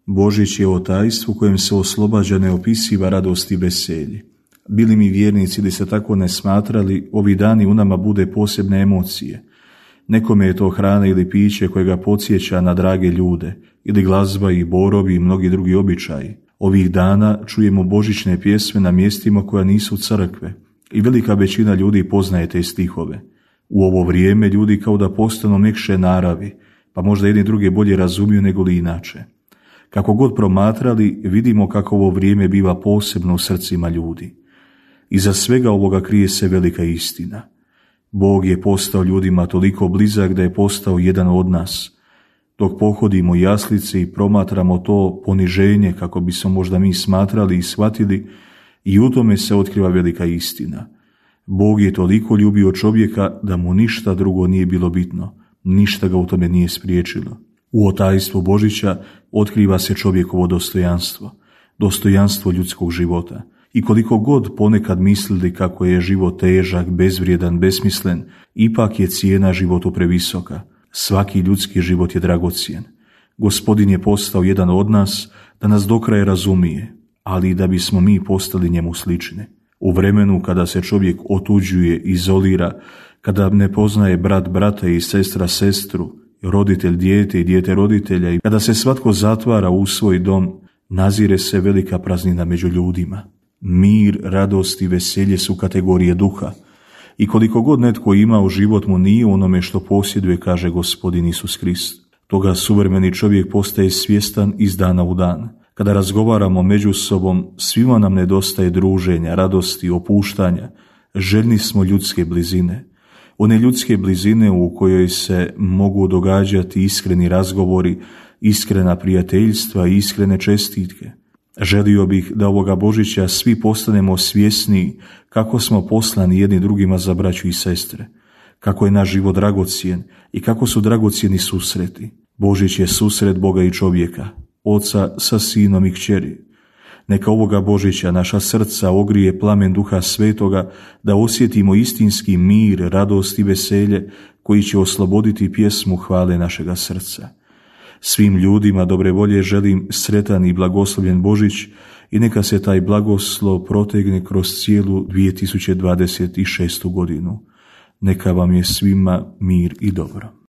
Božić je o tajstvu kojem se oslobađa neopisiva radost i veselje. Bili mi vjernici ili se tako ne smatrali, ovi dani u nama bude posebne emocije. Nekome je to hrana ili piće koje ga podsjeća na drage ljude, ili glazba i borovi i mnogi drugi običaji. Ovih dana čujemo božićne pjesme na mjestima koja nisu crkve i velika većina ljudi poznaje te stihove. U ovo vrijeme ljudi kao da postanu mekše naravi, pa možda jedni druge bolje razumiju nego li inače. Kako god promatrali, vidimo kako ovo vrijeme biva posebno u srcima ljudi. Iza svega ovoga krije se velika istina. Bog je postao ljudima toliko blizak da je postao jedan od nas. Dok pohodimo jaslice i promatramo to poniženje kako bismo možda mi smatrali i shvatili, i u tome se otkriva velika istina. Bog je toliko ljubio čovjeka da mu ništa drugo nije bilo bitno, ništa ga u tome nije spriječilo. U otajstvu Božića otkriva se čovjekovo dostojanstvo, dostojanstvo ljudskog života. I koliko god ponekad mislili kako je život težak, bezvrijedan, besmislen, ipak je cijena životu previsoka. Svaki ljudski život je dragocjen. Gospodin je postao jedan od nas da nas do kraja razumije, ali i da bismo mi postali njemu slični. U vremenu kada se čovjek otuđuje, izolira, kada ne poznaje brat brata i sestra sestru, roditelj dijete i dijete roditelja, i kada se svatko zatvara u svoj dom, nazire se velika praznina među ljudima. Mir, radost i veselje su kategorije duha. I koliko god netko ima u život mu nije onome što posjeduje, kaže Gospodin Isus Krist. Toga suvremeni čovjek postaje svjestan iz dana u dan. Kada razgovaramo među sobom, svima nam nedostaje druženja, radosti, opuštanja. Željni smo ljudske blizine. One ljudske blizine u kojoj se mogu događati iskreni razgovori, iskrena prijateljstva i iskrene čestitke. Želio bih da ovoga Božića svi postanemo svjesniji kako smo poslani jedni drugima za braću i sestre, kako je naš život dragocjen i kako su dragocjeni susreti. Božić je susret Boga i čovjeka, Oca sa Sinom i kćeri. Neka ovoga Božića naša srca ogrije plamen Duha Svetoga da osjetimo istinski mir, radost i veselje koji će osloboditi pjesmu hvale našega srca. Svim ljudima dobre volje želim sretan i blagoslovljen Božić i neka se taj blagoslov protegne kroz cijelu 2026. godinu. Neka vam je svima mir i dobro.